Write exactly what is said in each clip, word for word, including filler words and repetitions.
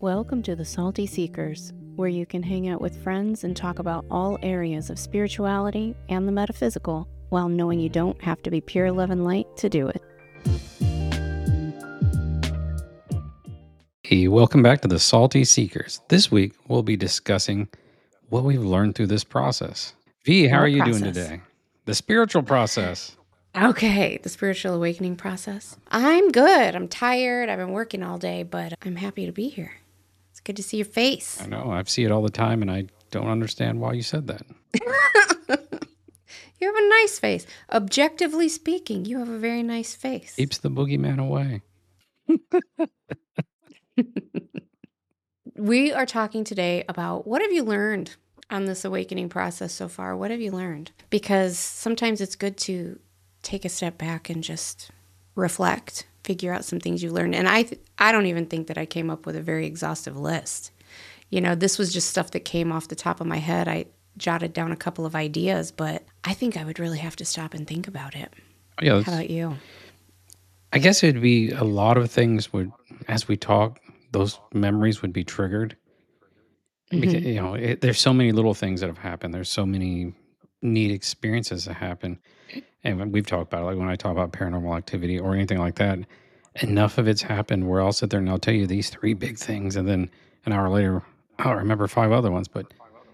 Welcome to the Salty Seekers, where you can hang out with friends and talk about all areas of spirituality and the metaphysical, while knowing you don't have to be pure love and light to do it. Hey, welcome back to the Salty Seekers. This week, we'll be discussing what we've learned through this process. V, how What are you process? doing today? The spiritual process. Okay, the spiritual awakening process. I'm good. I'm tired. I've been working all day, but I'm happy to be here. It's good to see your face. I know, I see it all the time, and I don't understand why you said that. You have a nice face. Objectively speaking, you have a very nice face. Keeps the boogeyman away. We are talking today about what have you learned on this awakening process so far? What have you learned? Because sometimes it's good to take a step back and just reflect, figure out some things you learned. And I th- I don't even think that I came up with a very exhaustive list. You know, this was just stuff that came off the top of my head. I jotted down a couple of ideas, but I think I would really have to stop and think about it. Yeah, How about you? I guess it'd be a lot of things would, as we talk, those memories would be triggered. Because, Mm-hmm. you know, it, there's so many little things that have happened. There's so many neat experiences that happen. And when we've talked about it, like when I talk about paranormal activity or anything like that, enough of it's happened where I'll sit there and I'll tell you these three big things. And then an hour later, I'll remember five other ones. But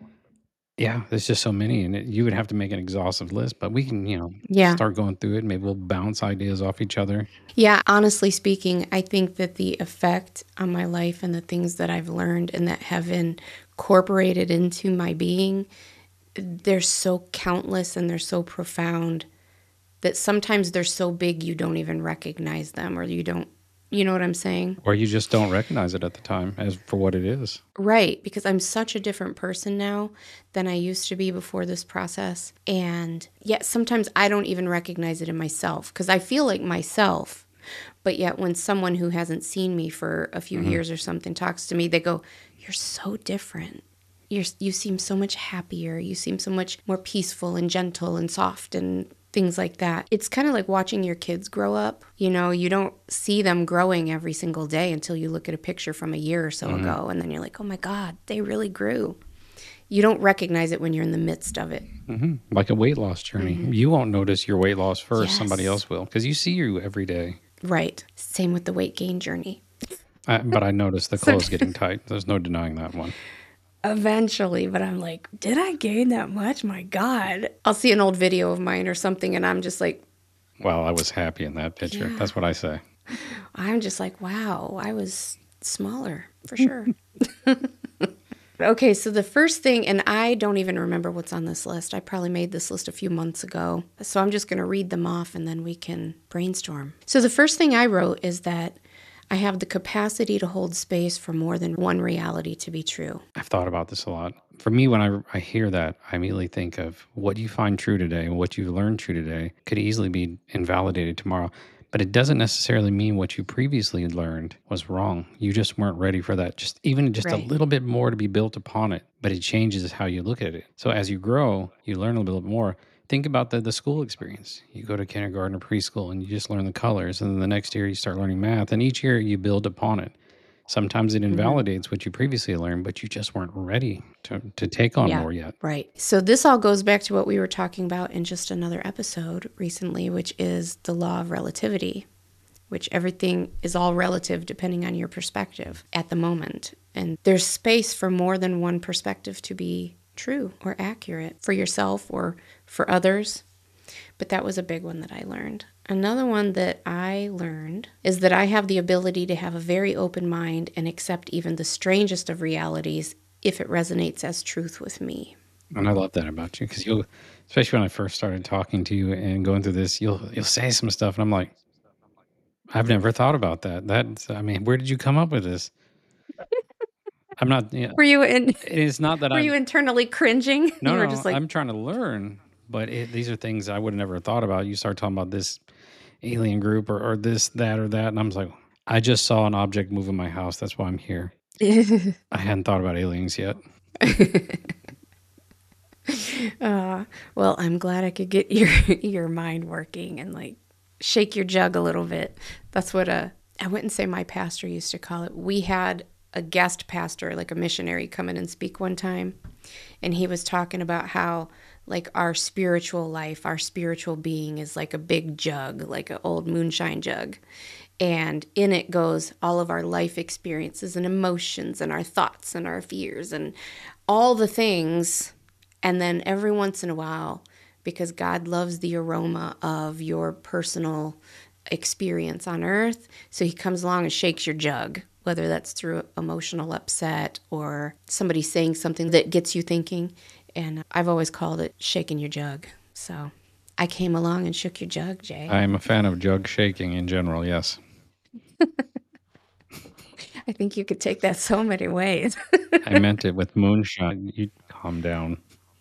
yeah, there's just so many. And it, you would have to make an exhaustive list. But we can, you know, Yeah. start going through it. Maybe we'll bounce ideas off each other. Yeah, honestly speaking, I think that the effect on my life and the things that I've learned and that have incorporated into my being, they're so countless and they're so profound that sometimes they're so big you don't even recognize them, or you don't, you know what I'm saying? Or you just don't recognize it at the time as for what it is. Right, because I'm such a different person now than I used to be before this process. And yet sometimes I don't even recognize it in myself because I feel like myself. But yet when someone who hasn't seen me for a few Mhm. years or something talks to me, they go, "You're so different. You're, you seem so much happier. You seem so much more peaceful and gentle and soft and things like that." It's kind of like watching your kids grow up. You know, you don't see them growing every single day until you look at a picture from a year or so Mhm. ago. And then you're like, oh my God, they really grew. You don't recognize it when you're in the midst of it. hmm Like a weight loss journey. Mhm. You won't notice your weight loss first. Yes. Somebody else will because you see you every day. Right. Same with the weight gain journey. I, but I noticed the clothes getting tight. There's no denying that one. Eventually, but I'm like, did I gain that much? My God. I'll see an old video of mine or something, and I'm just like, Well, I was happy in that picture. Yeah. That's what I say. I'm just like, wow, I was smaller for sure. Okay, so the first thing, and I don't even remember what's on this list. I probably made this list a few months ago. So I'm just going to read them off and then we can brainstorm. So the first thing I wrote is that I have the capacity to hold space for more than one reality to be true. I've thought about this a lot. For me, when I, I hear that, I immediately think of what you find true today and what you learned true today could easily be invalidated tomorrow. But it doesn't necessarily mean what you previously learned was wrong. You just weren't ready for that. Just even just Right. a little bit more to be built upon it, but it changes how you look at it. So as you grow, you learn a little bit more. Think about the, the school experience. You go to kindergarten or preschool and you just learn the colors. And then the next year you start learning math. And each year you build upon it. Sometimes it invalidates mm-hmm. what you previously learned, but you just weren't ready to, to take on Yeah, more yet. Right. So this all goes back to what we were talking about in just another episode recently, which is the law of relativity, which everything is all relative depending on your perspective at the moment. And there's space for more than one perspective to be true or accurate for yourself or for others. But that was a big one that I learned. Another one that I learned is that I have the ability to have a very open mind and accept even the strangest of realities if it resonates as truth with me. And I love that about you because you'll, especially when I first started talking to you and going through this, you'll you'll say some stuff and I'm like, I've never thought about that. That's, I mean, where did you come up with this? I'm not, you know, Were you in? it's not that Were I'm, you internally cringing? no, You were no, just like, I'm trying to learn, but it, these are things I would have never thought about. You start talking about this alien group or, or this, that, or that. And I'm just like, I just saw an object move in my house. That's why I'm here. I hadn't thought about aliens yet. uh, well, I'm glad I could get your your mind working and like shake your jug a little bit. That's what a I wouldn't say my pastor used to call it. We had a guest pastor, like a missionary, come in and speak one time. And he was talking about how, like, our spiritual life, our spiritual being is like a big jug, like an old moonshine jug. And in it goes all of our life experiences and emotions and our thoughts and our fears and all the things. And then every once in a while, because God loves the aroma of your personal experience on earth, so he comes along and shakes your jug, whether that's through emotional upset or somebody saying something that gets you thinking. And I've always called it shaking your jug. So I came along and shook your jug, Jay. I am a fan of jug shaking in general, yes. I think you could take that so many ways. I meant it with moonshine. You calm down.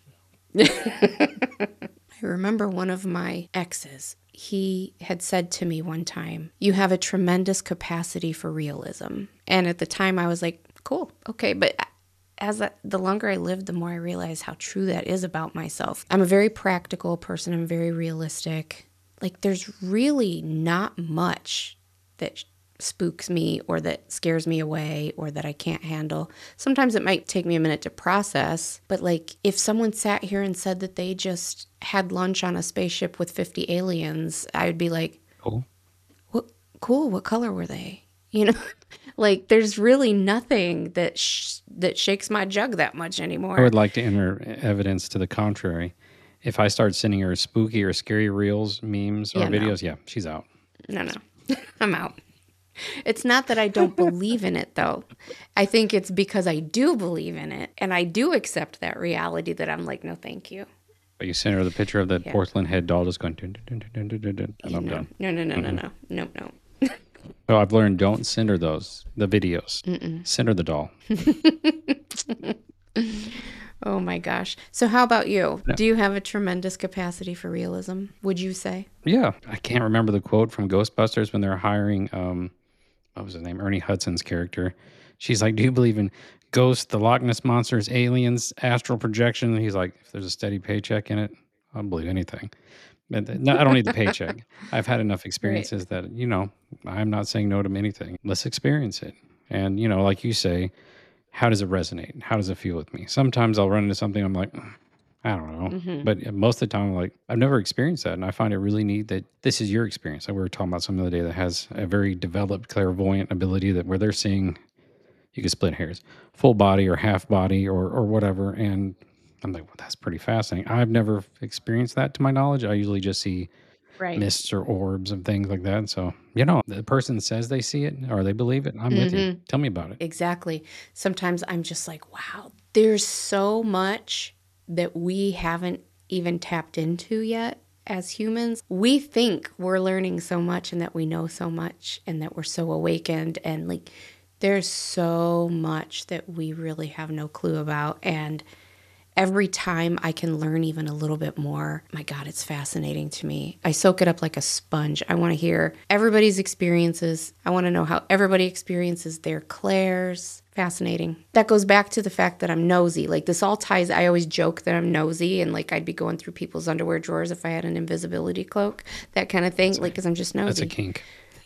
I remember one of my exes, he had said to me one time, "You have a tremendous capacity for realism." And at the time I was like, cool, okay. But as I, the longer I lived, the more I realized how true that is about myself. I'm a very practical person. I'm very realistic. Like, there's really not much that spooks me or that scares me away or that I can't handle. Sometimes it might take me a minute to process, but like, if someone sat here and said that they just had lunch on a spaceship with fifty aliens, I would be like, Cool. what, cool, what color were they? You know, like, there's really nothing that sh- that shakes my jug that much anymore. I would like to enter evidence to the contrary. If I start sending her spooky or scary reels, memes, or Yeah, no. videos, yeah, she's out. No, no, I'm out. It's not that I don't believe in it, though. I think it's because I do believe in it, and I do accept that reality that I'm like, no, thank you. But you send her the picture of that Yeah. porcelain head doll just going, dun, dun, dun, dun, dun, dun, dun, and I'm no, done. no, no, no, no, no, no, no. So I've learned, don't send her those, the videos. Mm-mm. Send her the doll. Oh my gosh. So how about you? No. Do you have a tremendous capacity for realism, would you say? Yeah. I can't remember the quote from Ghostbusters when they're hiring, um, what was his name? Ernie Hudson's character. She's like, do you believe in ghosts, the Loch Ness monsters, aliens, astral projection? And he's like, if there's a steady paycheck in it, I'll believe anything. But no, I don't need the paycheck. I've had enough experiences right. that, you know, I'm not saying no to anything. Let's experience it. And, you know, like you say, how does it resonate? How does it feel with me? Sometimes I'll run into something, I'm like, I don't know. Mm-hmm. But most of the time, I'm like, I've never experienced that. And I find it really neat that this is your experience. Like we were talking about some the other day that has a very developed clairvoyant ability that where they're seeing, you can split hairs, full body or half body or, or whatever. And I'm like, well, that's pretty fascinating. I've never experienced that to my knowledge. I usually just see right. mists or orbs and things like that. So, you know, the person says they see it or they believe it. I'm mm-hmm. with you. Tell me about it. Exactly. Sometimes I'm just like, wow, there's so much that we haven't even tapped into yet as humans. We think we're learning so much and that we know so much and that we're so awakened. And like, there's so much that we really have no clue about. And every time I can learn even a little bit more, my God, it's fascinating to me. I soak it up like a sponge. I want to hear everybody's experiences. I want to know how everybody experiences their clairs. Fascinating. That goes back to the fact that I'm nosy. Like this all ties, I always joke that I'm nosy and like I'd be going through people's underwear drawers if I had an invisibility cloak, that kind of thing. That's like, because I'm just nosy. That's a kink.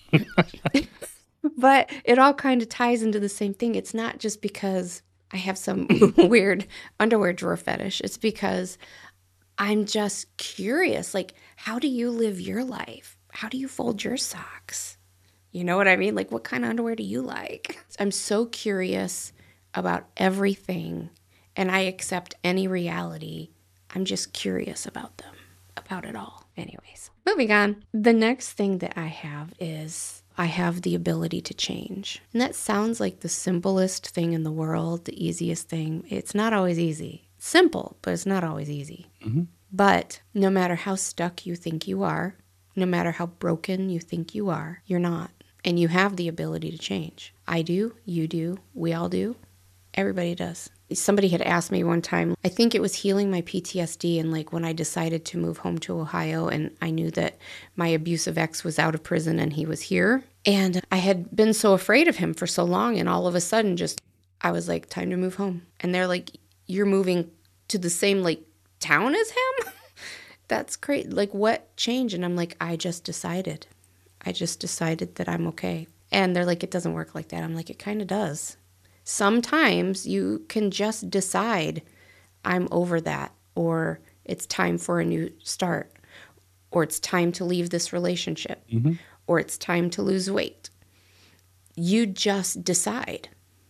But it all kind of ties into the same thing. It's not just because I have some weird underwear drawer fetish. It's because I'm just curious. Like, how do you live your life? How do you fold your socks? You know what I mean? Like, what kind of underwear do you like? I'm so curious about everything, and I accept any reality. I'm just curious about them, about it all. Anyways, moving on. The next thing that I have is I have the ability to change. And that sounds like the simplest thing in the world, the easiest thing. It's not always easy. It's simple, but it's not always easy. Mm-hmm. But no matter how stuck you think you are, no matter how broken you think you are, you're not. And you have the ability to change. I do, you do, we all do, everybody does. Somebody had asked me one time, I think it was healing my P T S D, and like when I decided to move home to Ohio and I knew that my abusive ex was out of prison and he was here. And I had been so afraid of him for so long, and all of a sudden just, I was like, time to move home. And they're like, you're moving to the same like town as him? That's great. Like, what changed? And I'm like, I just decided. I just decided that I'm okay. And they're like, it doesn't work like that. I'm like, it kind of does. Sometimes you can just decide, I'm over that, or it's time for a new start, or it's time to leave this relationship, Mm-hmm. or it's time to lose weight. You just decide.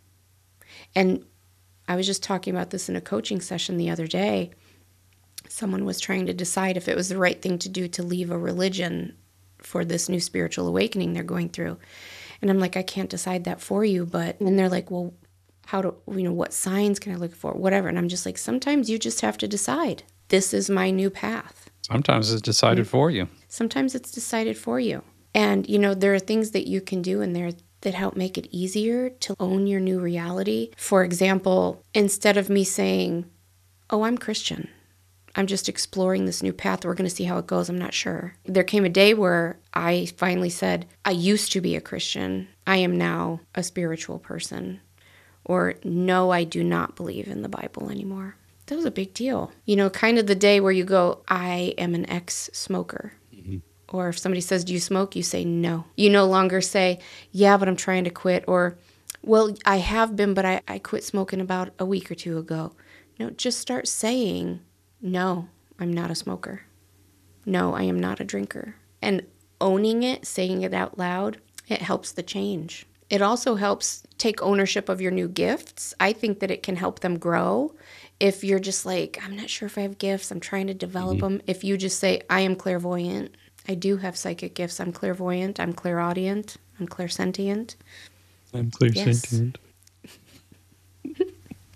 And I was just talking about this in a coaching session the other day. Someone was trying to decide if it was the right thing to do to leave a religion for this new spiritual awakening they're going through. And I'm like, I can't decide that for you. But, and they're like, well, how do, you know, what signs can I look for? Whatever. And I'm just like, sometimes you just have to decide. This is my new path. Sometimes it's decided for you. Sometimes it's decided for you. And, you know, there are things that you can do in there that help make it easier to own your new reality. For example, instead of me saying, oh, I'm Christian, I'm just exploring this new path. We're going to see how it goes. I'm not sure. There came a day where I finally said, I used to be a Christian. I am now a spiritual person. Or, no, I do not believe in the Bible anymore. That was a big deal. You know, kind of the day where you go, I am an ex-smoker. Mm-hmm. Or if somebody says, do you smoke? You say, no. You no longer say, yeah, but I'm trying to quit. Or, well, I have been, but I, I quit smoking about a week or two ago. No, just start saying, no, I'm not a smoker. No, I am not a drinker. And owning it, saying it out loud, it helps the change. It also helps take ownership of your new gifts. I think that it can help them grow. If you're just like, I'm not sure if I have gifts, I'm trying to develop mm-hmm. them. If you just say, I am clairvoyant, I do have psychic gifts, I'm clairvoyant, I'm clairaudient, I'm clairsentient. I'm clairsentient. Yes.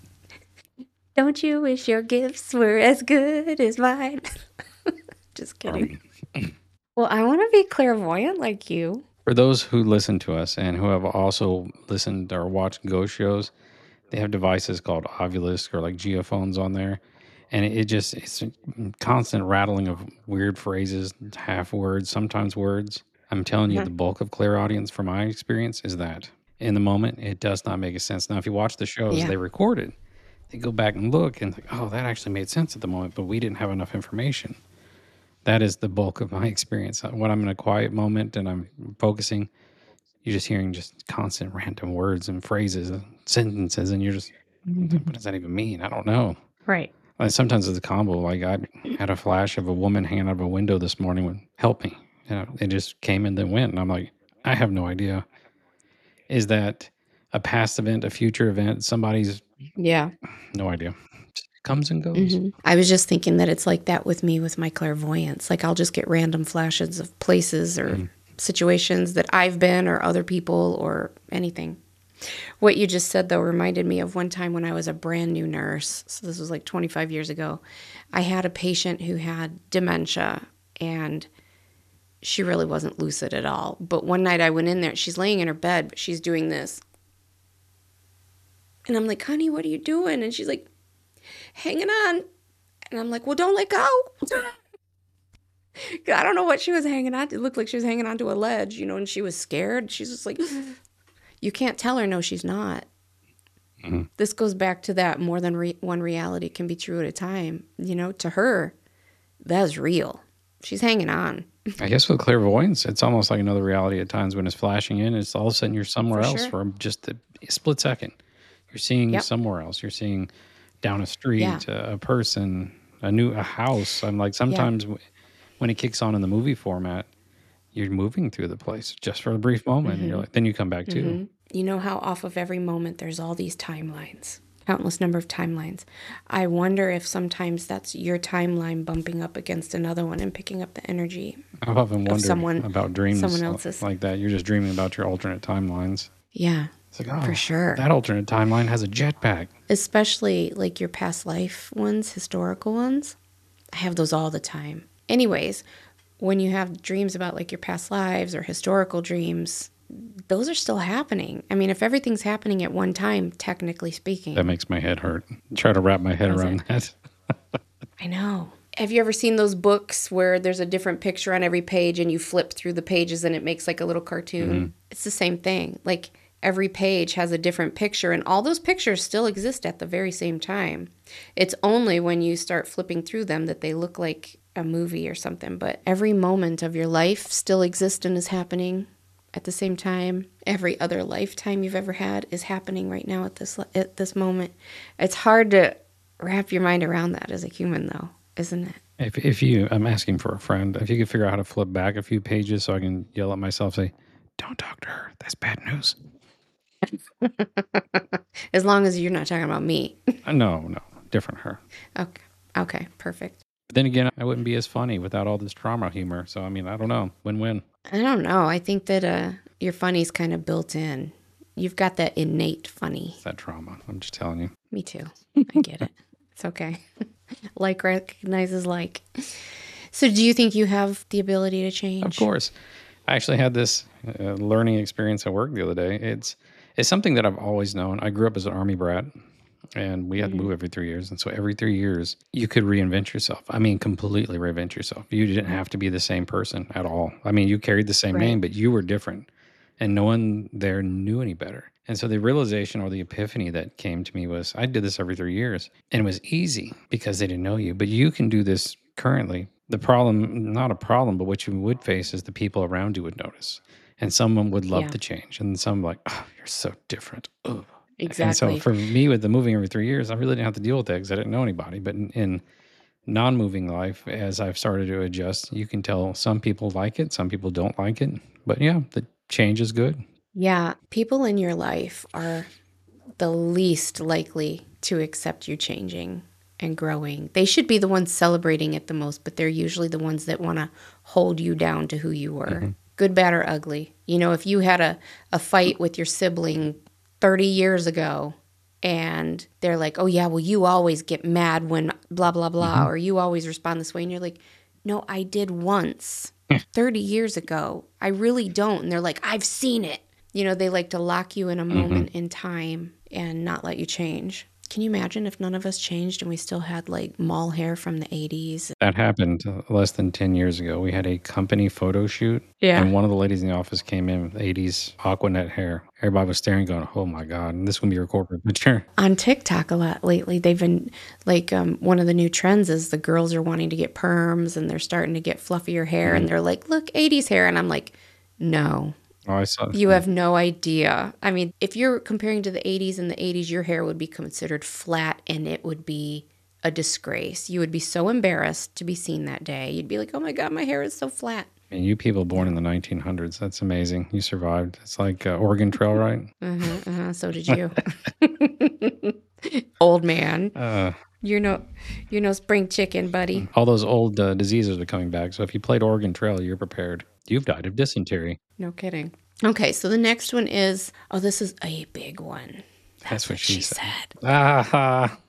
Don't you wish your gifts were as good as mine? Just kidding. Um, well, I want to be clairvoyant like you. For those who listen to us and who have also listened or watched ghost shows, they have devices called Ovulisk or like geophones on there. And it, it just, it's a constant rattling of weird phrases, half words, sometimes words. I'm telling you, mm-hmm. the bulk of clairaudience from my experience is that. In the moment, it does not make a sense. Now, if you watch the shows, yeah. they record it. They go back and look and think, oh, that actually made sense at the moment, but we didn't have enough information. That is the bulk of my experience. When I'm in a quiet moment and I'm focusing, you're just hearing just constant random words and phrases and sentences, and you're just, what does that even mean? I don't know. Right. Like sometimes it's a combo. Like I had a flash of a woman hanging out of a window this morning with, help me. You know, it just came and then went. And I'm like, I have no idea. Is that a past event, a future event, somebody's... Yeah. No idea. Just comes and goes. Mm-hmm. I was just thinking that it's like that with me with my clairvoyance. Like I'll just get random flashes of places or mm. situations that I've been or other people or anything. What you just said, though, reminded me of one time when I was a brand new nurse. So this was like twenty-five years ago. I had a patient who had dementia, and she really wasn't lucid at all. But one night I went in there. She's laying in her bed, but she's doing this. And I'm like, honey, what are you doing? And she's like, hanging on. And I'm like, well, don't let go. I don't know what she was hanging on to. It looked like she was hanging onto a ledge, you know, and she was scared. She's just like... You can't tell her, no, she's not. Mm-hmm. This goes back to that more than re- one reality can be true at a time. You know, to her, that's real. She's hanging on. I guess with clairvoyance, it's almost like another reality at times when it's flashing in. It's all of a sudden you're somewhere for else sure. for just a split second. You're seeing yep. somewhere else. You're seeing down a street, yeah. a, a person, a new a house. I'm like, sometimes yeah. when it kicks on in the movie format, you're moving through the place just for a brief moment. Mm-hmm. And you're like, then you come back too. Mm-hmm. You know how off of every moment there's all these timelines, countless number of timelines. I wonder if sometimes that's your timeline bumping up against another one and picking up the energy. I've often wondered someone, about dreams someone else's. like that. You're just dreaming about your alternate timelines. Yeah, it's like, oh, for sure. That alternate timeline has a jetpack. Especially like your past life ones, historical ones. I have those all the time. Anyways, when you have dreams about like your past lives or historical dreams, those are still happening. I mean, if everything's happening at one time, technically speaking. That makes my head hurt. Try to wrap my head Does around it? that. I know. Have you ever seen those books where there's a different picture on every page and you flip through the pages and it makes like a little cartoon? Mm-hmm. It's the same thing. Like every page has a different picture and all those pictures still exist at the very same time. It's only when you start flipping through them that they look like a movie or something, but every moment of your life still exists and is happening At the same time, every other lifetime you've ever had is happening right now at this at this moment. It's hard to wrap your mind around that as a human, though, isn't it? If if you, I'm asking for a friend. If you could figure out how to flip back a few pages so I can yell at myself, say, "Don't talk to her. That's bad news." As long as you're not talking about me. Uh, no, no, different her. Okay. Okay. Perfect. But then again, I wouldn't be as funny without all this trauma humor. So I mean, I don't know. Win-win. I don't know. I think that uh, your funny's kind of built in. You've got that innate funny. It's that trauma. I'm just telling you. Me too. I get it. It's okay. Like recognizes like. So do you think you have the ability to change? Of course. I actually had this uh, learning experience at work the other day. It's it's something that I've always known. I grew up as an Army brat, and we had to move every three years. And so every three years, you could reinvent yourself. I mean, completely reinvent yourself. You didn't have to be the same person at all. I mean, you carried the same Right. name, but you were different. And no one there knew any better. And so the realization or the epiphany that came to me was, I did this every three years. And it was easy because they didn't know you. But you can do this currently. The problem, not a problem, but what you would face is the people around you would notice. And someone would love Yeah. the change. And some like, oh, you're so different. Ugh. And so Exactly. for me with the moving every three years, I really didn't have to deal with that because I didn't know anybody. But in, in non-moving life, as I've started to adjust, you can tell some people like it, some people don't like it. But yeah, the change is good. Yeah. People in your life are the least likely to accept you changing and growing. They should be the ones celebrating it the most, but they're usually the ones that want to hold you down to who you were. Good, bad, or ugly. You know, if you had a, a fight with your sibling thirty years ago and they're like, oh, yeah, well, you always get mad when blah, blah, blah, or you always respond this way. And you're like, no, I did once thirty years ago. I really don't. And they're like, I've seen it. You know, they like to lock you in a moment in time and not let you change. Can you imagine if none of us changed and we still had like mall hair from the eighties? That happened uh, less than ten years ago. We had a company photo shoot. Yeah. And one of the ladies in the office came in with eighties Aquanet hair. Everybody was staring, going, oh my God, and this will be your corporate picture. On TikTok a lot lately, they've been like, um, one of the new trends is the girls are wanting to get perms and they're starting to get fluffier hair. And they're like, look, eighties hair. And I'm like, no, Oh, I saw you have no idea. I mean, if you're comparing to the eighties, in the eighties, your hair would be considered flat and it would be a disgrace. You would be so embarrassed to be seen that day. You'd be like, oh my God, my hair is so flat. And you people born in the nineteen hundreds, that's amazing. You survived. It's like uh, Oregon Trail, right? Uh-huh, uh-huh, so did you. Old man. Uh, You're no, you're no spring chicken, buddy. all those old uh, diseases are coming back. So if you played Oregon Trail, you're prepared. You've died of dysentery. No kidding. Okay, so the next one is, oh, this is a big one. That's what she said. said. Ah,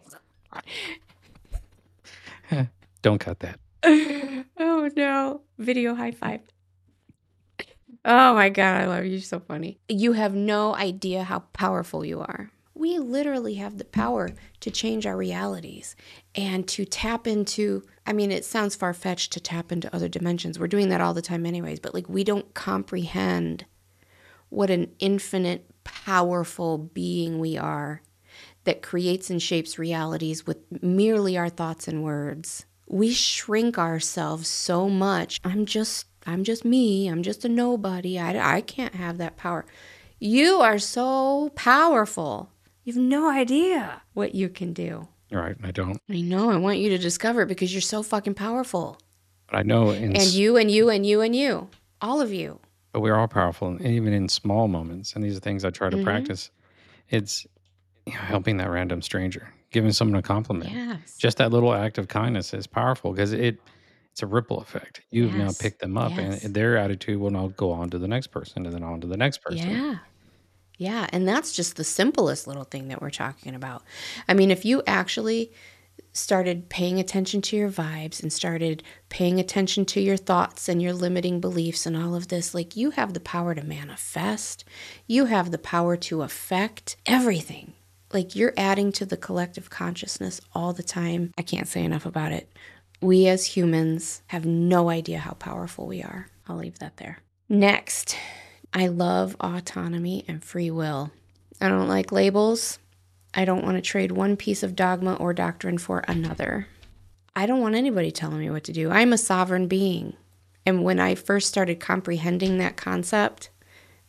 don't cut that. Oh no. Video high five. Oh my God, I love you. You're so funny. You have no idea how powerful you are. We literally have the power to change our realities and to tap into, I mean, it sounds far-fetched to tap into other dimensions. We're doing that all the time anyways, but like we don't comprehend what an infinite, powerful being we are that creates and shapes realities with merely our thoughts and words. We shrink ourselves so much. I'm just, I'm just me. I'm just a nobody. I, I can't have that power. You are so powerful. You have no idea what you can do. Right, I don't. I know. I want you to discover it because you're so fucking powerful. But I know, in, And s- you and you and you and you. All of you. but we're all powerful, and even in small moments. And these are things I try to Mhm. practice. It's you know, helping that random stranger, giving someone a compliment. Yes. Just that little act of kindness is powerful because it it's a ripple effect. You've now Yes, picked them up, yes. and their attitude will now go on to the next person, and then on to the next person. Yeah. Yeah. And that's just the simplest little thing that we're talking about. I mean, if you actually started paying attention to your vibes and started paying attention to your thoughts and your limiting beliefs and all of this, like you have the power to manifest. You have the power to affect everything. Like you're adding to the collective consciousness all the time. I can't say enough about it. We as humans have no idea how powerful we are. I'll leave that there. Next, I love autonomy and free will. I don't like labels. I don't want to trade one piece of dogma or doctrine for another. I don't want anybody telling me what to do. I'm a sovereign being. And when I first started comprehending that concept,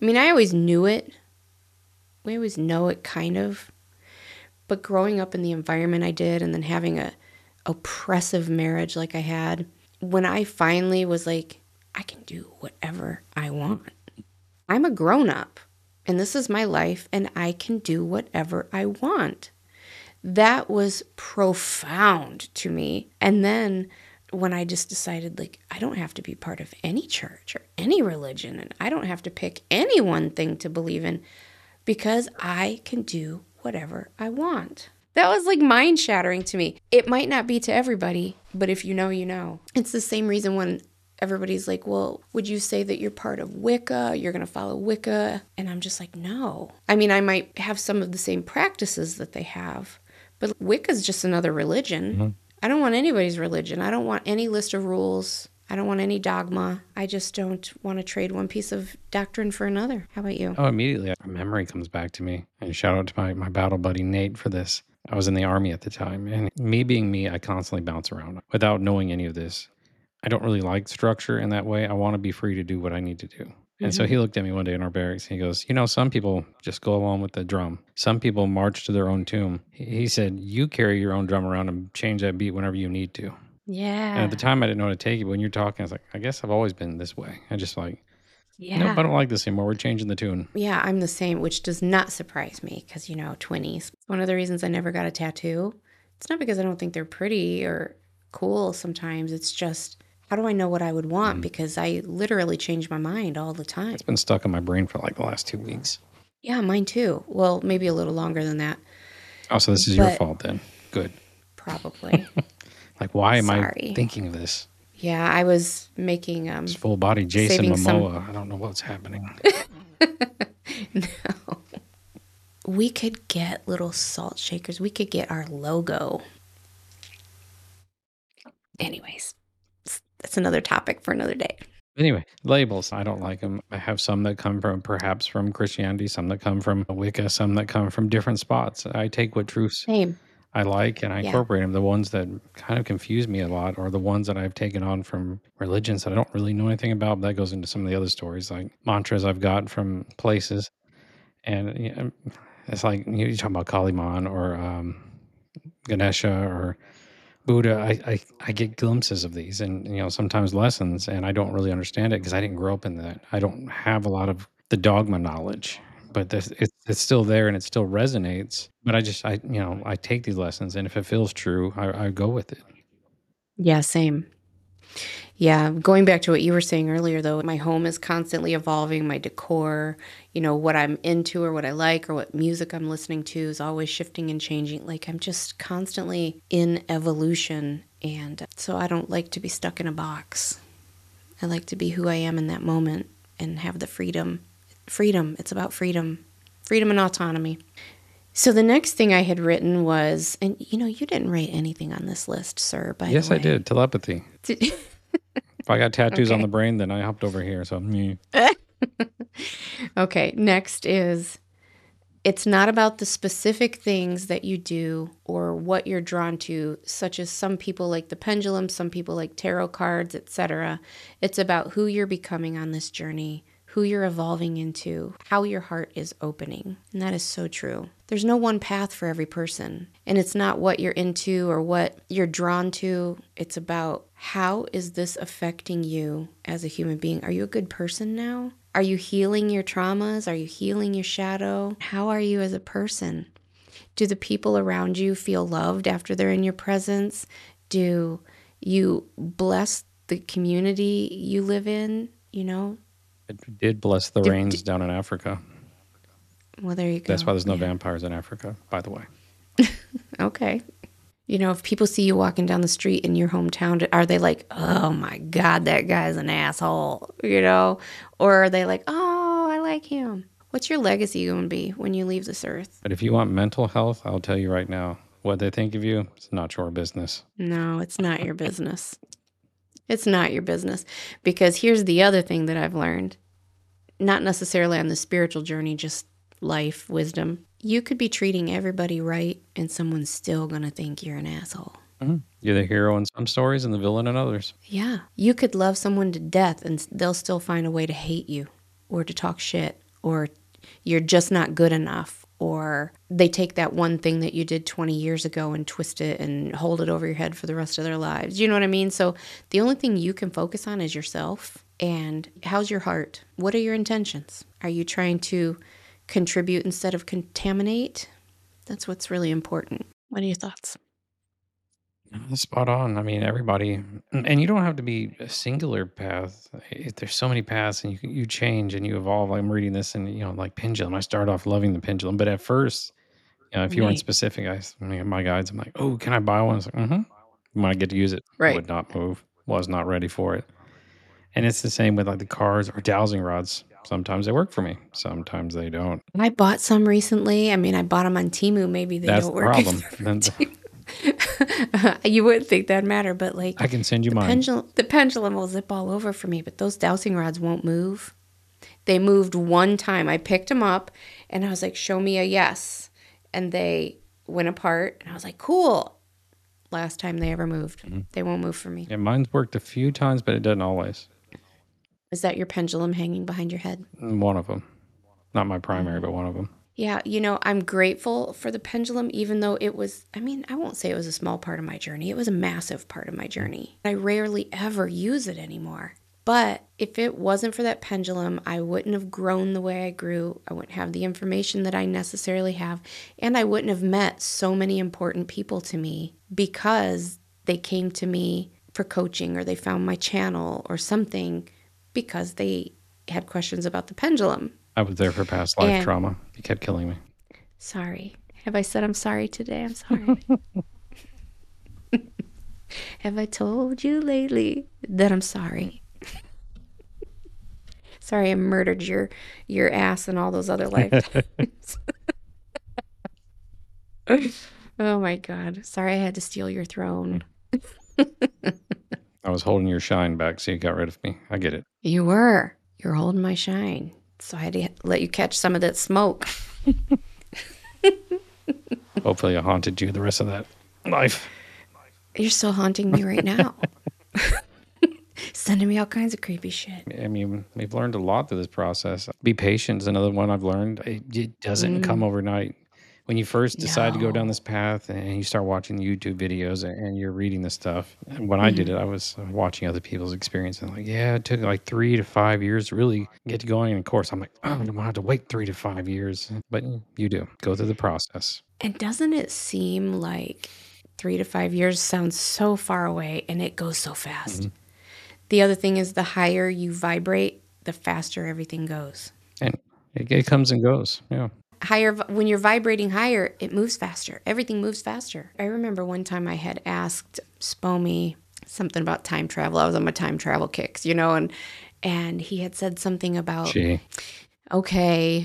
I mean, I always knew it. We always know it, kind of. But growing up in the environment I did and then having a oppressive marriage like I had, when I finally was like, I can do whatever I want. I'm a grown-up, and this is my life, and I can do whatever I want. That was profound to me. And then when I just decided, like, I don't have to be part of any church or any religion, and I don't have to pick any one thing to believe in because I can do whatever I want. That was like mind shattering to me. It might not be to everybody, but if you know, you know. It's the same reason when everybody's like, well, would you say that you're part of Wicca? You're going to follow Wicca? And I'm just like, no. I mean, I might have some of the same practices that they have, but Wicca's just another religion. Mm-hmm. I don't want anybody's religion. I don't want any list of rules. I don't want any dogma. I just don't want to trade one piece of doctrine for another. How about you? Oh, immediately a memory comes back to me. And shout out to my, my battle buddy, Nate, for this. I was in the Army at the time. And me being me, I constantly bounce around without knowing any of this. I don't really like structure in that way. I want to be free to do what I need to do. And mm-hmm. so he looked at me one day in our barracks and he goes, you know, some people just go along with the drum. Some people march to their own tune. He said, you carry your own drum around and change that beat whenever you need to. Yeah. And at the time I didn't know how to take it. But when you're talking, I was like, I guess I've always been this way. I just like, yeah. Nope, I don't like this anymore. We're changing the tune. Yeah, I'm the same, which does not surprise me because, you know, twinnies. One of the reasons I never got a tattoo, it's not because I don't think they're pretty or cool sometimes. It's just, how do I know what I would want? Mm. Because I literally change my mind all the time. It's been stuck in my brain for like the last two weeks. Yeah, mine too. Well, maybe a little longer than that. Oh, so this is but your fault then. Good. Probably. Like, why am Sorry. I thinking of this? Yeah, I was making... um It's full body Jason Momoa. Some... I don't know what's happening. No. We could get little salt shakers. We could get our logo. Anyways, that's another topic for another day. Anyway, labels. I don't like them. I have some that come from perhaps from Christianity, some that come from Wicca, some that come from different spots. I take what truths Same. I like and I yeah. incorporate them. The ones that kind of confuse me a lot are the ones that I've taken on from religions that I don't really know anything about. That goes into some of the other stories, like mantras I've got from places. And you know, it's like you, you talk about Kaliman or um, Ganesha or Buddha. I, I, I get glimpses of these and, you know, sometimes lessons, and I don't really understand it because I didn't grow up in that. I don't have a lot of the dogma knowledge. But this, it's it's still there and it still resonates. But I just, I you know, I take these lessons, and if it feels true, I, I go with it. Yeah, same. Yeah, going back to what you were saying earlier, though, my home is constantly evolving. My decor, you know, what I'm into or what I like or what music I'm listening to is always shifting and changing. Like, I'm just constantly in evolution. And so I don't like to be stuck in a box. I like to be who I am in that moment and have the freedom. Freedom. It's about freedom. Freedom and autonomy. So the next thing I had written was, and you know, you didn't write anything on this list, sir, by yes, the way. Yes, I did. Telepathy. Did if I got tattoos okay. on the brain, then I hopped over here. So, mm. Okay. Next is, it's not about the specific things that you do or what you're drawn to, such as some people like the pendulum, some people like tarot cards, et cetera. It's about who you're becoming on this journey, who you're evolving into, how your heart is opening. And that is so true. There's no one path for every person. And it's not what you're into or what you're drawn to. It's about, how is this affecting you as a human being? Are you a good person now? Are you healing your traumas? Are you healing your shadow? How are you as a person? Do the people around you feel loved after they're in your presence? Do you bless the community you live in? You know, it did bless the did, rains did, down in Africa. Well, there you go. That's why there's no yeah. vampires in Africa, by the way. Okay. You know, if people see you walking down the street in your hometown, are they like, oh my God, that guy's an asshole, you know? Or are they like, oh, I like him? What's your legacy going to be when you leave this earth? But if you want mental health, I'll tell you right now, what they think of you, it's not your business. No, it's not your business. It's not your business. Because here's the other thing that I've learned, not necessarily on the spiritual journey, just life, wisdom. You could be treating everybody right, and someone's still going to think you're an asshole. Mm-hmm. You're the hero in some stories and the villain in others. Yeah. You could love someone to death, and they'll still find a way to hate you or to talk shit or you're just not good enough, or they take that one thing that you did twenty years ago and twist it and hold it over your head for the rest of their lives. You know what I mean? So the only thing you can focus on is yourself. And how's your heart? What are your intentions? Are you trying to contribute instead of contaminate? That's what's really important. What are your thoughts? Spot on. I mean, everybody, and you don't have to be a singular path. If there's so many paths, and you you change and you evolve. I'm reading this, and you know, like pendulum. I started off loving the pendulum, but at first, you know, if you weren't Right. specific, I s- I mean, my guides, I'm like, oh, can I buy one? It's like, mm-hmm. When I get to use it, Right. would not move. Was not ready for it. And it's the same with like the cars or dowsing rods. Sometimes they work for me. Sometimes they don't. I bought some recently. I mean, I bought them on Temu. Maybe they That's don't the work if problem. they're from Then Temu. You wouldn't think that'd matter, but like I can send you the mine. pendulum, the pendulum will zip all over for me, but those dowsing rods won't move. They moved one time. I picked them up and I was like, show me a yes. And they went apart and I was like, cool. Last time they ever moved. Mhm. They won't move for me. Yeah, mine's worked a few times, but it doesn't always. Is that your pendulum hanging behind your head? One of them, not my primary, but one of them. Yeah, you know, I'm grateful for the pendulum, even though it was, I mean, I won't say it was a small part of my journey. It was a massive part of my journey. I rarely ever use it anymore. But if it wasn't for that pendulum, I wouldn't have grown the way I grew. I wouldn't have the information that I necessarily have. And I wouldn't have met so many important people to me because they came to me for coaching or they found my channel or something because they had questions about the pendulum. I was there for past life And- trauma. You kept killing me. Sorry. Have I said I'm sorry today? I'm sorry. Have I told you lately that I'm sorry? Sorry, I murdered your your ass and all those other lifetimes. Oh my God. Sorry I had to steal your throne. I was holding your shine back, so you got rid of me. I get it. You were. You're holding my shine. So I had to let you catch some of that smoke. Hopefully, I haunted you the rest of that life. You're still haunting me right now. Sending me all kinds of creepy shit. I mean, we've learned a lot through this process. Be patient is another one I've learned. It, it doesn't Mm. come overnight. When you first decide to go down No. this path and you start watching the YouTube videos and and you're reading this stuff, and when I did Mm-hmm. it, I was uh, watching other people's experience and like, yeah, it took like three to five years to really get going. And of course, I'm like, oh, I'm gonna have to wait three to five years, but you do go through the process. And doesn't it seem like three to five years sounds so far away and it goes so fast? Mhm. The other thing is the higher you vibrate, the faster everything goes. And it, it comes and goes. Yeah. Higher vi- when you're vibrating higher, it moves faster. Everything moves faster. I remember one time I had asked Spomi something about time travel. I was on my time travel kicks, you know, and and he had said something about She okay.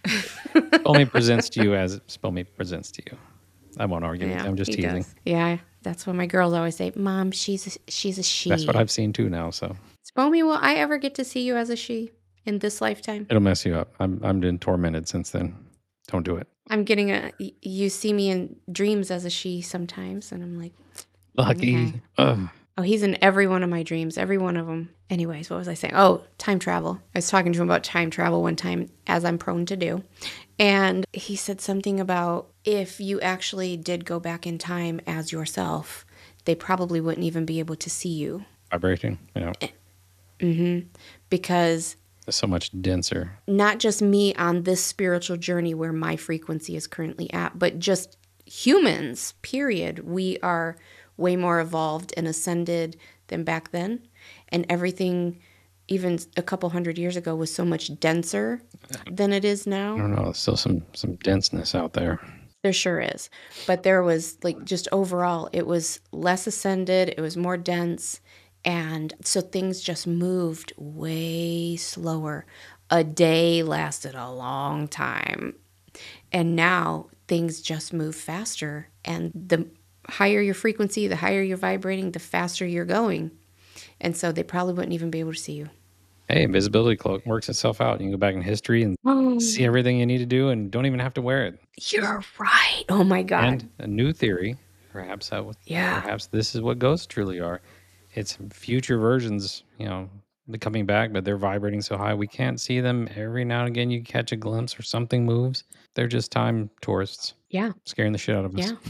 Spelmy presents to you as Spelmy presents to you. I won't argue with you. I'm just he teasing. does. Yeah, that's what my girls always say. Mom, she's a, she's a she. That's what I've seen too now. So Spomi, will I ever get to see you as a she in this lifetime? it'll mess you up. I'm I'm been tormented since then. Don't do it. I'm getting a. y- You see me in dreams as a she sometimes, and I'm like, Lucky. Okay. Ugh. oh, he's in every one of my dreams, every one of them. Anyways, what was I saying? Oh, time travel. I was talking to him about time travel one time, as I'm prone to do. And he said something about if you actually did go back in time as yourself, they probably wouldn't even be able to see you. Vibrating. You know, Mm-hmm. Because it's so much denser. not just me on this spiritual journey where my frequency is currently at, but just humans, period. We are way more evolved and ascended than back then. And everything, even a couple hundred years ago, was so much denser than it is I now. don't know. There's still some some denseness out there. There sure is. But there was, like, just overall, it was less ascended, it was more dense. And so things just moved way slower. A day lasted a long time. And now things just move faster. And the higher your frequency, the higher you're vibrating, the faster you're going. And so they probably wouldn't even be able to see you. Hey, invisibility cloak works itself out. You can go back in history and see everything you need to do and don't even have to wear it. You're right. Oh my God. And a new theory, perhaps that was, Yeah. perhaps this is what ghosts truly are. It's future versions, you know, They're coming back, but they're vibrating so high we can't see them. Every now and again, you catch a glimpse or something moves. They're just time tourists Yeah. scaring the shit out of us. Yeah.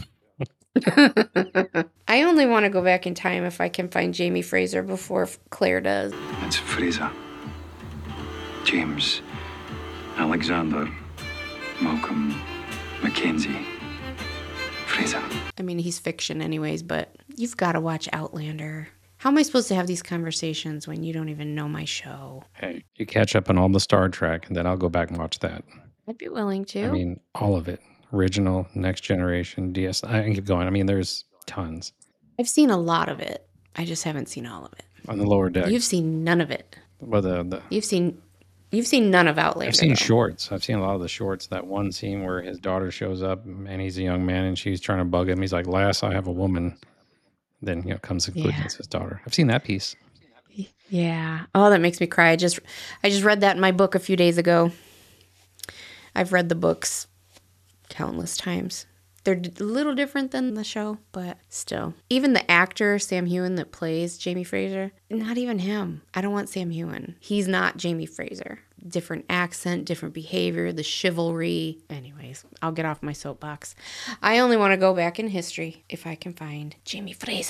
I only want to go back in time if I can find Jamie Fraser before Claire does. It's Fraser. James. Alexander. Malcolm. Mackenzie. Fraser. I mean, he's fiction anyways, but you've got to watch Outlander. How am I supposed to have these conversations when you don't even know my show? Hey, you catch up on all the Star Trek, and then I'll go back and watch that. I'd be willing to. I mean, all of it. Original, Next Generation, D S. I can keep going. I mean, there's tons. I've seen a lot of it. I just haven't seen all of it. On the lower deck. You've seen none of it. Well, the, the, You've seen you've seen none of Outlander. I've seen though. shorts. I've seen a lot of the shorts. That one scene where his daughter shows up and he's a young man and she's trying to bug him. He's like, "Lass, I have a woman." Then, you know, comes the conclusion Yeah. it's his daughter. I've seen that piece. Yeah. Oh, that makes me cry. I just I just read that in my book a few days ago. I've read the books countless times. They're d- a little different than the show, but still. Even the actor, Sam Hewen, that plays Jamie Fraser, not even him. I don't want Sam Hewen. He's not Jamie Fraser. Different accent, different behavior, the chivalry. Anyways, I'll get off my soapbox. I only want to go back in history if I can find Jamie Fraser.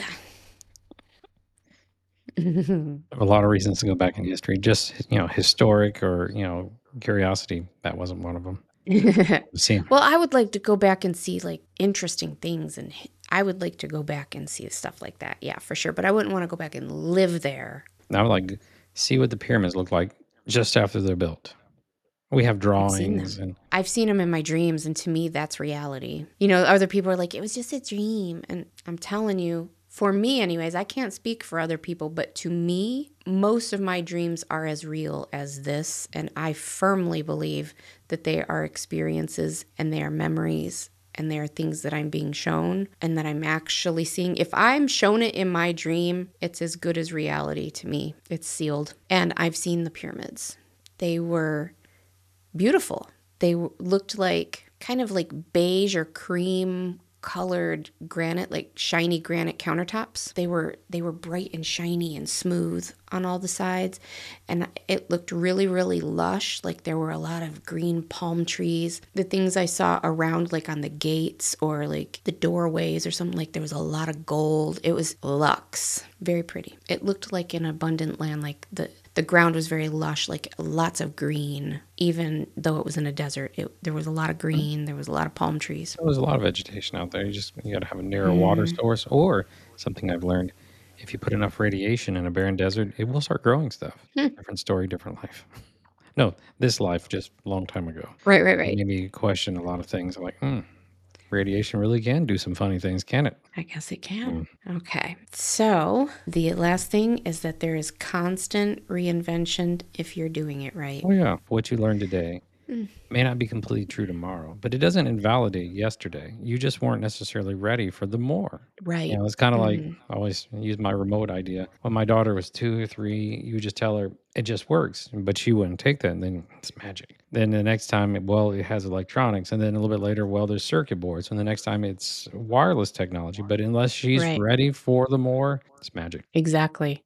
A lot of reasons to go back in history. Just, you know, historic or, you know, curiosity. That wasn't one of them. See, Well, I would like to go back and see like interesting things, and hi- I would like to go back and see stuff like that. Yeah, for sure. But I wouldn't want to go back and live there. I would like see what the pyramids look like just after they're built. We have seen drawings them. and I've seen them in my dreams, and to me, that's reality. You know, other people are like, it was just a dream. And I'm telling you, for me, anyways, I can't speak for other people, but to me, most of my dreams are as real as this. And I firmly believe that they are experiences and they are memories and they are things that I'm being shown and that I'm actually seeing. If I'm shown it in my dream, it's as good as reality to me. It's sealed. And I've seen the pyramids. They were beautiful. They w- looked like kind of like beige or cream colored granite, like shiny granite countertops. They were they were bright and shiny and smooth on all the sides, and it looked really really lush. Like there were a lot of green palm trees. The things I saw around, like on the gates or like the doorways or something, like there was a lot of gold. It was luxe, very pretty. It looked like an abundant land, like the the ground was very lush, like lots of green. Even though it was in a desert, it, there was a lot of green. There was a lot of palm trees. there was a lot of vegetation out there. You just you got to have a near water source, or something I've learned: if you put enough radiation in a barren desert, it will start growing stuff. Different story, different life. No, this life just a long time ago. Right, right, It right. made me question a lot of things. I'm like, hmm, radiation really can do some funny things, can it? I guess it can. Okay. So the last thing is that there is constant reinvention if you're doing it right. Oh yeah, what you learned today may not be completely true tomorrow, but it doesn't invalidate yesterday. You just weren't necessarily ready for the more. Right. You know, it's kind of like I always use my remote idea. When my daughter was two or three, you would just tell her it just works, but she wouldn't take that. And then it's magic. Then the next time, it, well, it has electronics, and then a little bit later, well, there's circuit boards. And the next time, it's wireless technology. But unless she's Right. ready for the more, it's magic. Exactly.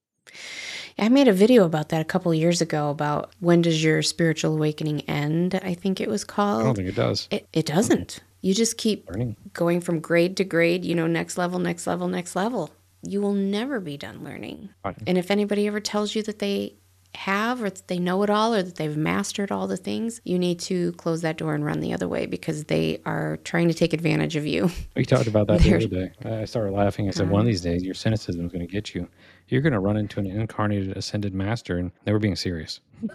I made a video about that a couple of years ago about when does your spiritual awakening end, I think it was I don't called. think it does. It, it doesn't. You just keep Learning. going from grade to grade, you know, next level, next level, next level. You will never be done learning. Right. And if anybody ever tells you that they have or that they know it all or that they've mastered all the things, you need to close that door and run the other way because they are trying to take advantage of you. We talked about that the There's- other day. I started laughing. I said, one of these days, your cynicism is going to get you. You're going to run into an incarnated ascended master, and they were being serious.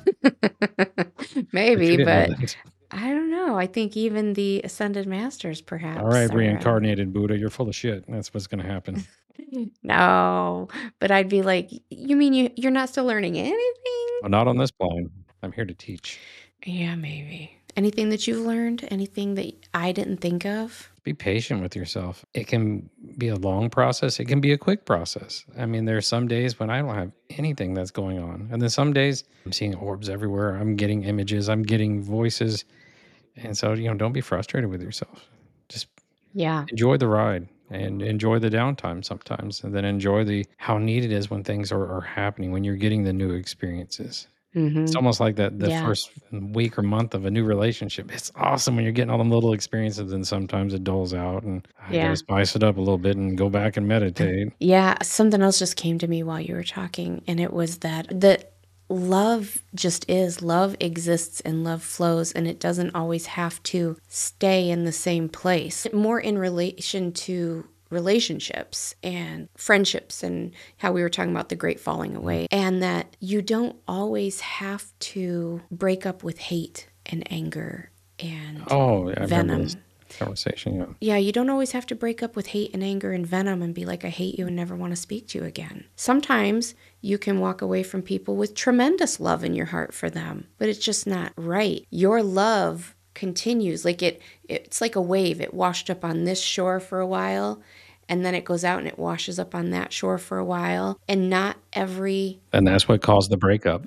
Maybe, You didn't know but that. I don't know. I think even the ascended masters perhaps. All right, are, uh, reincarnated Buddha, you're full of shit. That's what's going to happen. No, but I'd be like, you mean you, you're not still learning anything? Well, not on this plane. I'm here to teach. Yeah, maybe. Anything that you've learned? Anything that I didn't think of? Be patient with yourself. It can be a long process. It can be a quick process. I mean, there are some days when I don't have anything that's going on. And then some days I'm seeing orbs everywhere. I'm getting images. I'm getting voices. And so, you know, don't be frustrated with yourself. Just Yeah. enjoy the ride. and enjoy the downtime sometimes, and then enjoy the how neat it is when things are, are happening, when you're getting the new experiences. It's Mm-hmm. almost like that the Yeah. first week or month of a new relationship. It's awesome when you're getting all them little experiences, and sometimes it dulls out, and I got to Yeah. spice it up a little bit and go back and meditate. Yeah. Something else just came to me while you were talking, and it was that that love just is. Love exists and love flows, and it doesn't always have to stay in the same place. More in relation to relationships and friendships and how we were talking about the great falling away, and that you don't always have to break up with hate and anger and Oh, yeah, I remember this venom. conversation. Yeah. Yeah, you don't always have to break up with hate and anger and venom and be like, I hate you and never want to speak to you again. Sometimes you can walk away from people with tremendous love in your heart for them, but it's just not right. Your love continues. Like it, it's like a wave. It washed up on this shore for a while, and then it goes out and it washes up on that shore for a while. And not every, And that's what caused the breakup.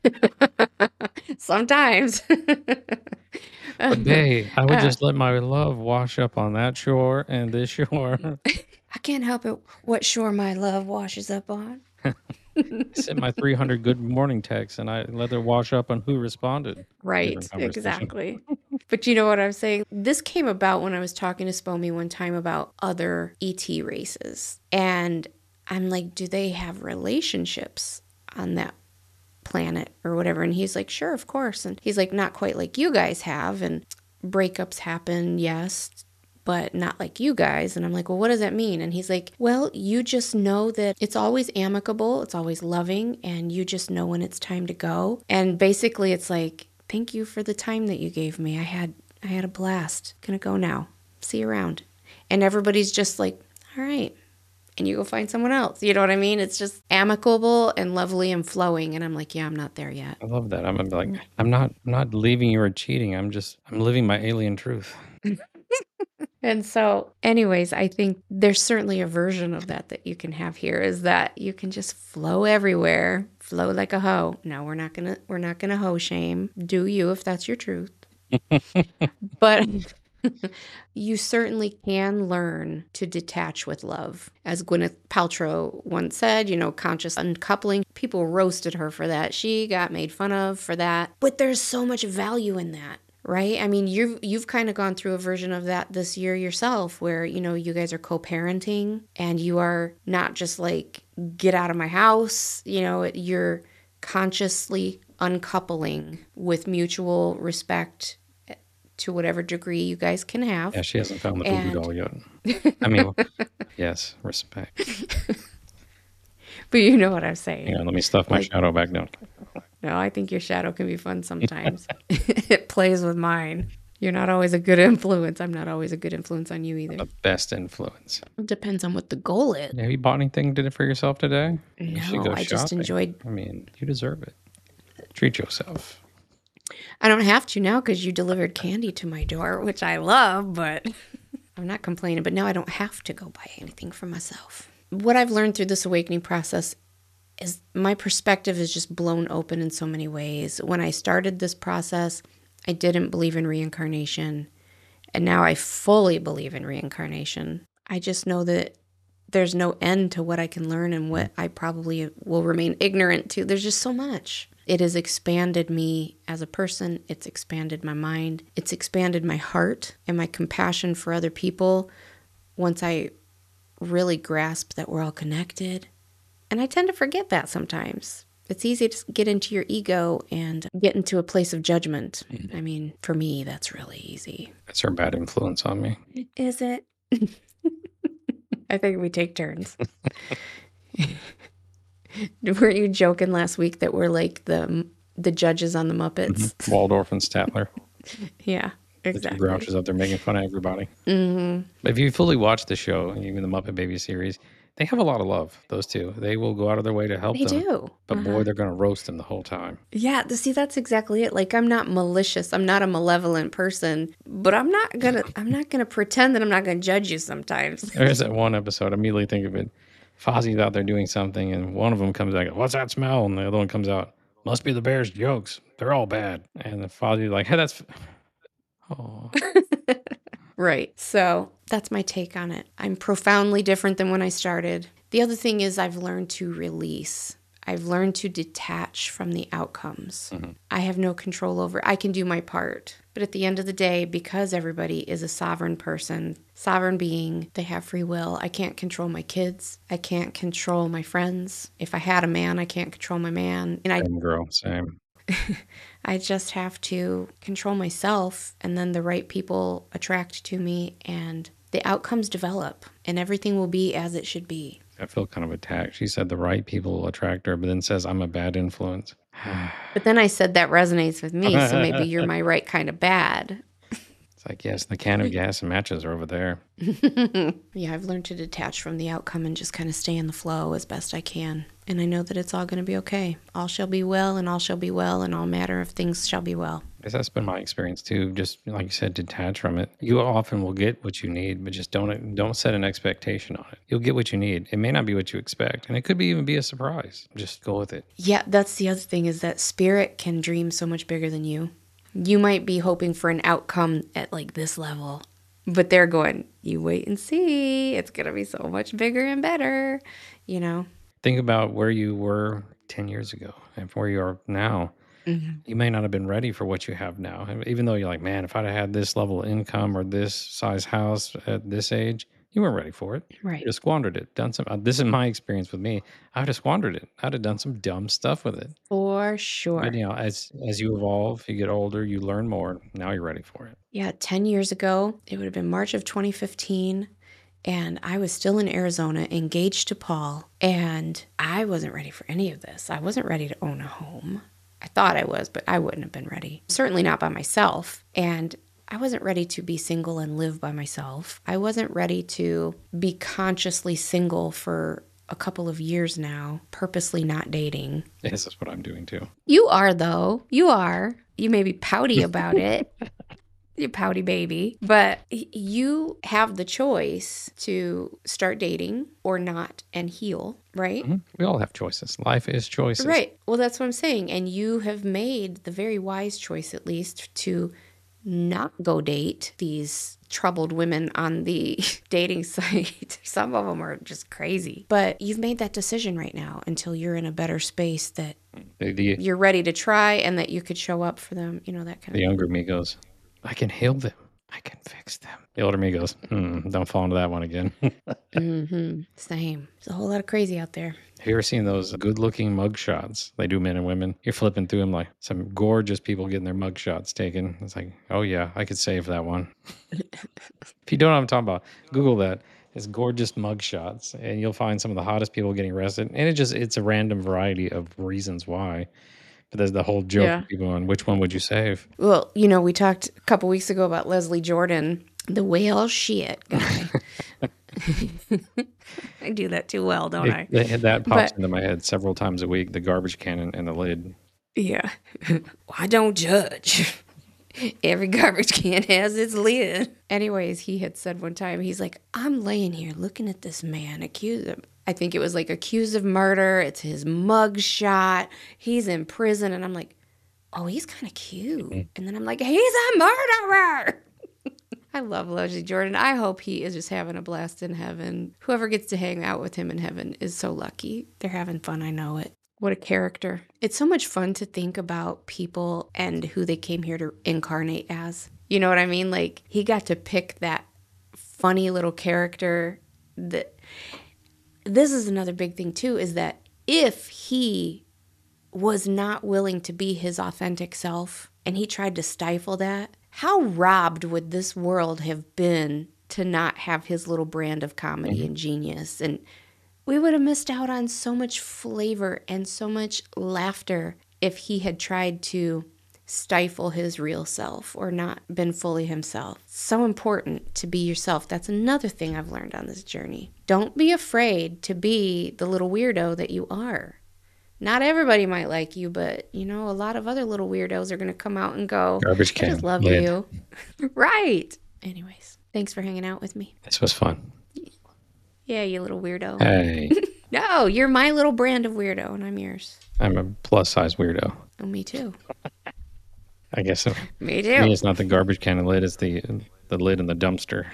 sometimes. But hey, I would Uh, just let my love wash up on that shore and this shore. I can't help it what shore my love washes up on. Sent my three hundred good morning texts, and I let it wash up on who responded. Right, Different conversation. exactly. But you know what I'm saying? This came about when I was talking to Spomi one time about other E T races. And I'm like, do they have relationships on that planet or whatever? And he's like, sure, of course. And he's like, not quite like you guys have. And breakups happen, yes, but not like you guys. And I'm like, well, what does that mean? And he's like, well, you just know that it's always amicable, it's always loving, and you just know when it's time to go. And basically it's like, thank you for the time that you gave me. I had I had a blast. Gonna go now. See you around. And everybody's just like, all right. And you go find someone else. You know what I mean? It's just amicable and lovely and flowing. And I'm like, yeah, I'm not there yet. I love that. I'm gonna be like, I'm not, I'm not leaving you or cheating. I'm just, I'm living my alien truth. And so, anyways, I think there's certainly a version of that that you can have here, is that you can just flow everywhere, flow like a hoe. No, we're not gonna we're not gonna hoe shame. Do you if that's your truth. But you certainly can learn to detach with love. As Gwyneth Paltrow once said, you know, conscious uncoupling. People roasted her for that. She got made fun of for that. But there's so much value in that. Right? I mean, you've you've kind of gone through a version of that this year yourself, where, you know, you guys are co-parenting and you are not just like, get out of my house. You know, you're consciously uncoupling with mutual respect to whatever degree you guys can have. Yeah, she hasn't found the voodoo And- doll yet. I mean, yes, respect. But you know what I'm saying. Hang on, let me stuff my Like- shadow back down. No, I think your shadow can be fun sometimes. It plays with mine. You're not always a good influence. I'm not always a good influence on you either. The best influence. It depends on what the goal is. Have you bought anything did it for yourself today? You should No, go I just shopping. enjoyed. I mean, you deserve it. Treat yourself. I don't have to now because you delivered candy to my door, which I love, but I'm not complaining. But now I don't have to go buy anything for myself. What I've learned through this awakening process is my perspective is just blown open in so many ways. When I started this process, I didn't believe in reincarnation, and now I fully believe in reincarnation. I just know that there's no end to what I can learn and what I probably will remain ignorant to. There's just so much. It has expanded me as a person. It's expanded my mind. It's expanded my heart and my compassion for other people once I really grasp that we're all connected. And I tend to forget that sometimes. It's easy to get into your ego and get into a place of judgment. Mm-hmm. I mean, for me, that's really easy. That's her bad influence on me. Is it? I think we take turns. Were you joking last week that we're like the the judges on the Muppets? Mhm. Waldorf and Statler. Yeah, The two exactly. grouches out there making fun of everybody. Mm-hmm. If you fully watch the show, even the Muppet Baby series, they have a lot of love, those two. They will go out of their way to help They them. do. But Uh-huh. boy, they're going to roast them the whole time. Yeah, th- see, that's exactly it. Like, I'm not malicious. I'm not a malevolent person, but I'm not gonna. I'm not gonna pretend that I'm not gonna judge you sometimes. There's that one episode, I immediately think of it. Fozzie's out there doing something, and one of them comes out, what's that smell? And the other one comes out, must be the bear's jokes. They're all bad. And the Fozzie's like, hey, that's... Oh, Right. So That's my take on it. I'm profoundly different than when I started. The other thing is I've learned to release. I've learned to detach from the outcomes. Mm-hmm. I have no control over. I can do my part. But at the end of the day, because everybody is a sovereign person, sovereign being, they have free will. I can't control my kids. I can't control my friends. If I had a man, I can't control my man. And I, Same girl, same. I just have to control myself, and then the right people attract to me, and the outcomes develop, and everything will be as it should be. I feel kind of attacked. She said the right people will attract her, but then says I'm a bad influence. But then I said that resonates with me, so maybe you're my right kind of bad. It's like, yes, the can of gas and matches are over there. Yeah, I've learned to detach from the outcome and just kind of stay in the flow as best I can. And I know that it's all going to be okay. All shall be well, and all shall be well, and all matter of things shall be well. Yes, that's been my experience too. Just like you said, detach from it. You often will get what you need, but just don't don't set an expectation on it. You'll get what you need. It may not be what you expect, and it could be even be a surprise. Just go with it. Yeah, that's the other thing, is that spirit can dream so much bigger than you. You might be hoping for an outcome at like this level, but they're going, you wait and see. It's going to be so much bigger and better, you know? Think about where you were ten years ago and where you are now. Mm-hmm. You may not have been ready for what you have now. Even though you're like, man, if I'd have had this level of income or this size house at this age, you weren't ready for it. Right. You just squandered it. Done some. Uh, this is my experience with me. I would have squandered it. I'd have done some dumb stuff with it. For sure. But you know, as as you evolve, you get older, you learn more. Now you're ready for it. Yeah, ten years ago, it would have been March of twenty fifteen. And I was still in Arizona, engaged to Paul, and I wasn't ready for any of this. I wasn't ready to own a home. I thought I was, but I wouldn't have been ready. Certainly not by myself. And I wasn't ready to be single and live by myself. I wasn't ready to be consciously single for a couple of years now, purposely not dating. Yes, that's what I'm doing too. You are, though. You are. You may be pouty about it. You pouty baby. But you have the choice to start dating or not and heal, right? Mm-hmm. We all have choices. Life is choices. Right. Well, that's what I'm saying. And you have made the very wise choice, at least, to not go date these troubled women on the dating site. Some of them are just crazy. But you've made that decision right now until you're in a better space that the, the, you're ready to try and that you could show up for them, you know, that kind the of younger me goes, I can heal them. I can fix them. The older me goes, hmm, don't fall into that one again. Mm-hmm. Same. There's a whole lot of crazy out there. Have you ever seen those good-looking mug shots they do, men and women? You're flipping through them like some gorgeous people getting their mug shots taken. It's like, oh yeah, I could save that one. If you don't know what I'm talking about, Google that. It's gorgeous mug shots, and you'll find some of the hottest people getting arrested. And it just it's a random variety of reasons why. But there's the whole joke Yeah. of people on which one would you save? Well, you know, we talked a couple weeks ago about Leslie Jordan, the whale shit guy. I do that too well, don't I? It, it- that pops But- into my head several times a week. The garbage can and, and the lid. Yeah. Well, I don't judge. Every garbage can has its lid. Anyways, he had said one time, he's like, I'm laying here looking at this man accused of, I think it was like accused of murder. It's his mug shot. He's in prison. And I'm like, oh, he's kind of cute. And then I'm like, he's a murderer. I love Leslie Jordan. I hope he is just having a blast in heaven. Whoever gets to hang out with him in heaven is so lucky. They're having fun. I know it. What a character. It's so much fun to think about people and who they came here to incarnate as. You know what I mean? Like, he got to pick that funny little character. That this is another big thing, too, is that if he was not willing to be his authentic self and he tried to stifle that, how robbed would this world have been to not have his little brand of comedy Mm-hmm. and genius? And we would have missed out on so much flavor and so much laughter if he had tried to stifle his real self or not been fully himself. So important to be yourself. That's another thing I've learned on this journey. Don't be afraid to be the little weirdo that you are. Not everybody might like you, but, you know, a lot of other little weirdos are going to come out and go, Garbage I can. just love lid. you. Right. Anyways, thanks for hanging out with me. This was fun. Yeah, you little weirdo. Hey, No, you're my little brand of weirdo, and I'm yours. I'm a plus size weirdo. Oh, me too. I guess it, Me me, too. it's not the garbage can and lid, it's the the lid in the dumpster.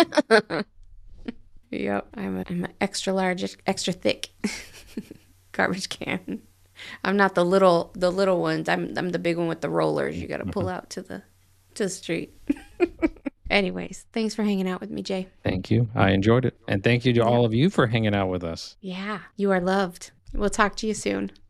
Yep, I'm a, I'm an extra large, extra thick garbage can. I'm not the little the little ones. I'm I'm the big one with the rollers. You got to pull out to the to the street. Anyways, thanks for hanging out with me, Jay. Thank you. I enjoyed it. And thank you to all of you for hanging out with us. Yeah, you are loved. We'll talk to you soon.